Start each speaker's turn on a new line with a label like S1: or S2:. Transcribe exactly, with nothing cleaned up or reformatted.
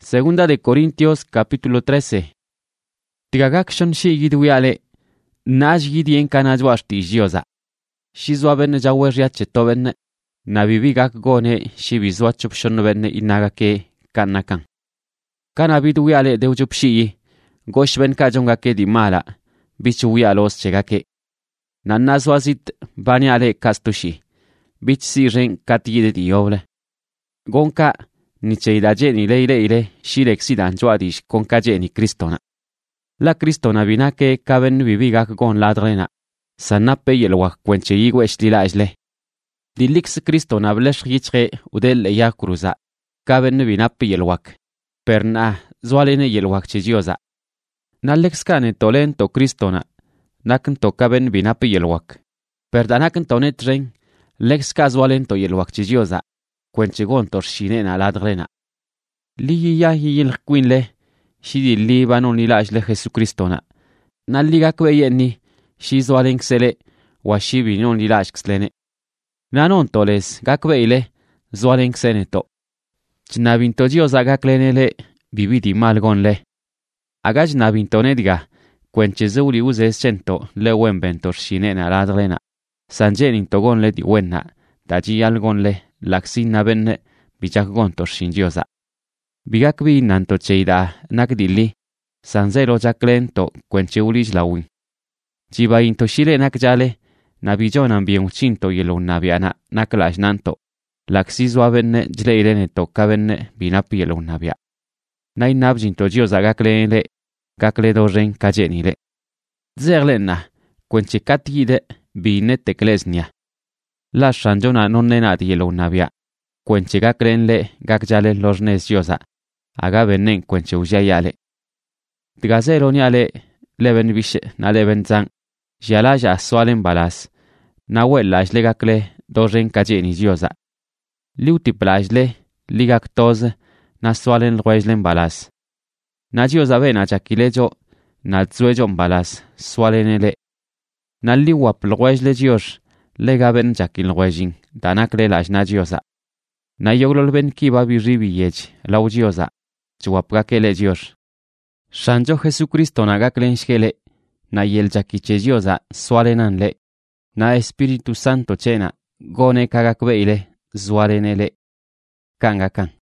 S1: Segunda de Corintios capítulo trece. Tigagakshon shigid wiale, najgid yen kanajwash tijioza. Shizwaben jawerriache toben, nabibigak gone shibizwachupshon ben inagake kanakan. Kanabid wiale deujupshi, goshben kajongake di mala, bichu wialos chegake. Nanazwazit baniale kastushi, bich siren katide dioble. Gonka, ni cheidaje ni leile ile, shirexidan joadish konkaje ni kristona. La kristona binake kaben bibigak gon ladrena, sanape yelwak kwenche igwe estilajle. Dilix kristona blesh yichre udel ya cruza, kaben binape yelwak. Perna, zwalene yelwak chijioza. Nalexkane tolento kristona, naken to kaben binape yelwak. Perdanaken tonet ren, lexka zwalento yelwak chijioza. Kwenchegon torshinena ladrena. Li ya yil quinle, shidi li banon ilajle Jesucristona. Nalliga kweyeni, shizwalenksele, washibi non ilajkslene. Nanon toles, gakweile, zwalenksene-to. Chnabinto diosa gaklenele, bibidi malgonle. Agaj nabintonedga, kwenchezuli uzes chento, le wenben torshinena ladrena. Sanjenin togonle di wenna, daji algonle, laxina benne, bijak gontor shinjioza. Bigak bi nanto cheida, nakdili, sanzero jaklento, kwenche ulish lawin. Jiba into shile nakjale, nabijonan bien uchinto yelo nabiana, naklash nanto. Laxizwa benne, jleirene toka benne, binapi yelo nabia. Nay nabjinto jioza gaklenele, gakle doren kajenile. Zerlena, kwenche katide, bine teklesnia. La shanjona non nenati yelo nabia. Kwenche gaklenle gakjale los nesiosa. Aga benen kwenche ujayale. Tigazero niale leben bishe na leben zang. Jalaja swalen balas. Na wellaj le gakle doren kajeni zioza. Liuti plajle ligak toz na swalen rwejlen balas. Na zioza bena jakilejo na zuejon balas swalenele. Na liwap rwejle zios. Legaben jakil rwejin danakle laj na zioza. Na yoglol ben kiba biribi yej, laujioza, chuapgakele dios. Shanjo Jesucristo nagaklen shkele, na yel jakiche diosa sualenanle, na Espíritu Santo chena, gone kagakbeile, zualenele, kangakan.